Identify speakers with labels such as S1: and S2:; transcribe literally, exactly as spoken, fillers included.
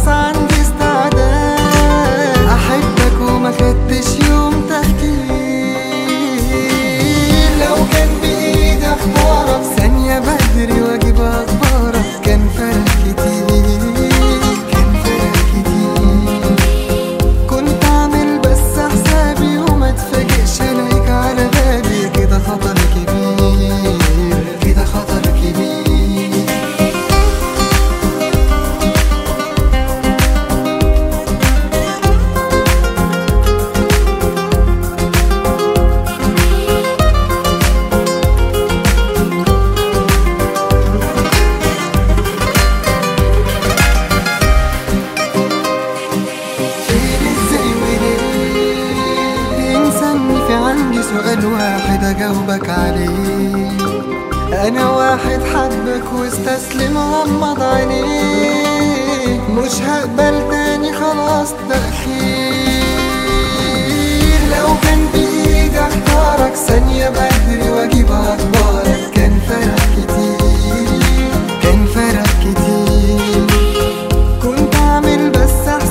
S1: خلاص عندي استعداد احبك وما خدتش يوم تفكير. لو كان بايدي اختارك ثانية بدري واجيب اخبارك كان فرق كتير، كان فرق كتير. كنت اعمل بس حسابي وما اتفاجئش الاقيك على بابي، كده خطر كبير، كده خطر كبير. عندي سؤال واحد اجاوبك عليه، انا واحد حبك واستسلم غمض عينيه، مش هقبل تاني خلاص تأخير. لو كان بايدي اختارك ثانية بدري واجيب اخبارك كان فرق كتير، كان فرق كتير. كنت اعمل بس